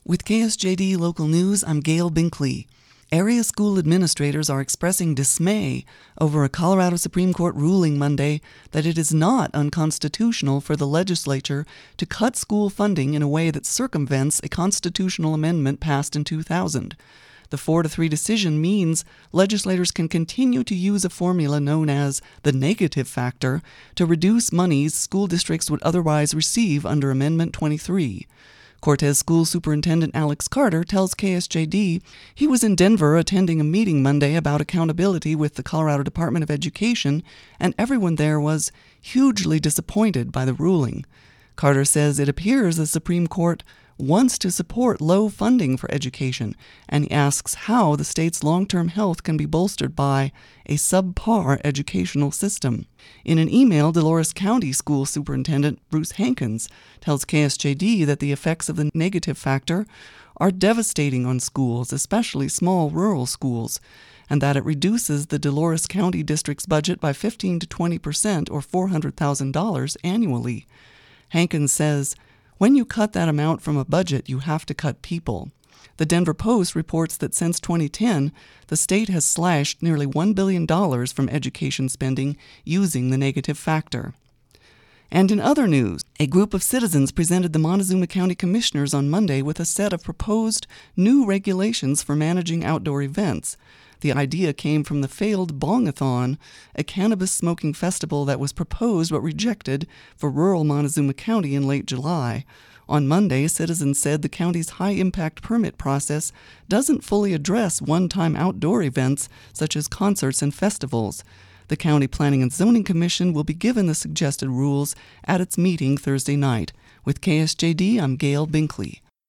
With KSJD Local News, I'm Gail Binkley. Area school administrators are expressing dismay over a Colorado Supreme Court ruling Monday that it is not unconstitutional for the legislature to cut school funding in a way that circumvents a constitutional amendment passed in 2000. The 4-3 decision means legislators can continue to use a formula known as the negative factor to reduce monies school districts would otherwise receive under Amendment 23. Cortez School Superintendent Alex Carter tells KSJD he was in Denver attending a meeting Monday about accountability with the Colorado Department of Education, and everyone there was hugely disappointed by the ruling. Carter says it appears the Supreme Court wants to support low funding for education, and he asks how the state's long-term health can be bolstered by a subpar educational system. In an email, Dolores County School Superintendent Bruce Hankins tells KSJD that the effects of the negative factor are devastating on schools, especially small rural schools, and that it reduces the Dolores County District's budget by 15 to 20% or $400,000 annually. Hankins says, "When you cut that amount from a budget, you have to cut people." The Denver Post reports that since 2010, the state has slashed nearly $1 billion from education spending using the negative factor. And in other news, a group of citizens presented the Montezuma County Commissioners on Monday with a set of proposed new regulations for managing outdoor events. The idea came from the failed Bongathon, a cannabis smoking festival that was proposed but rejected for rural Montezuma County in late July. On Monday, citizens said the county's high-impact permit process doesn't fully address one-time outdoor events such as concerts and festivals. The County Planning and Zoning Commission will be given the suggested rules at its meeting Thursday night. With KSJD, I'm Gail Binkley.